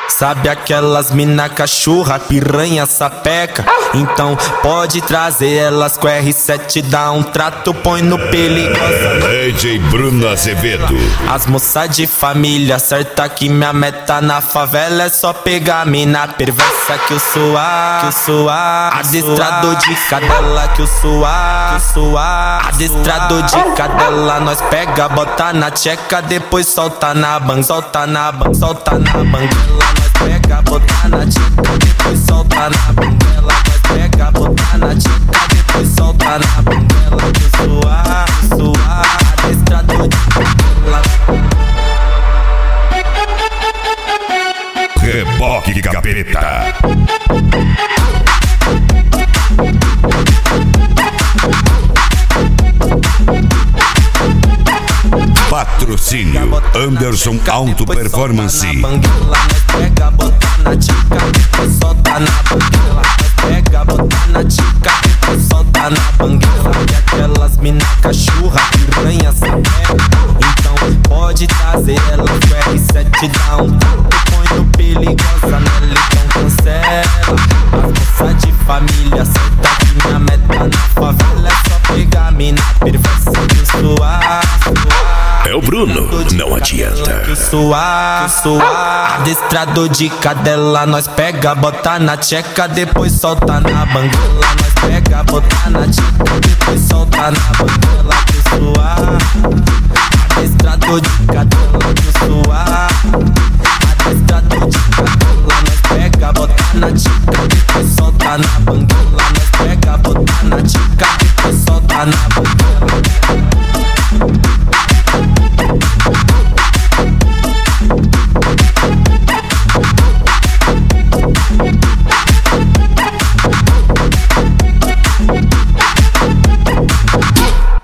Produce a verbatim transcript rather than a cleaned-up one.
Sabe aquelas mina cachorra, piranha, sapeca? Então pode trazer elas com R sete, dá um trato, põe no perigosa. D J Bruno Azevedo. As moças de família, certa que minha meta na favela é só pegar mina perversa que eu sou a, que eu sou a adestrador de cadela, que eu sou a, que eu sou a adestrador de cadela. Nós pega, bota na tcheca, depois solta na ban, solta na ban, solta na banguela. Nós pega, bota na tcheca, depois solta na banguela. Nós pega, bota na tcheca, depois solta na banguela. Que eu sou a, que eu sou a adestrador de cadela. Reboque Capeta. Patrocínio Anderson Auto Performance. Pega, bota na tica, depois solta na banguela. Pega, bota na tica, depois solta na banguela. E aquelas mina cachorra, piranha, sapeca? Então pode trazer elas com R sete, dá um trato, põe no perigosa nela, então cancela. As moças de família, certa que minha meta na favela é só pegar mina perversa que eu sou a, é o Bruno, não adianta. que eu sou a, que eu sou a adestrador de cadela. Nós pega, bota na tcheca, depois solta na banguela. Nós pega, bota na tcheca, depois solta na banguela. Que eu sou a adestrador de cadela, que eu sou a adestrador de cadela. Nós pega, bota na tcheca, depois solta na banguela.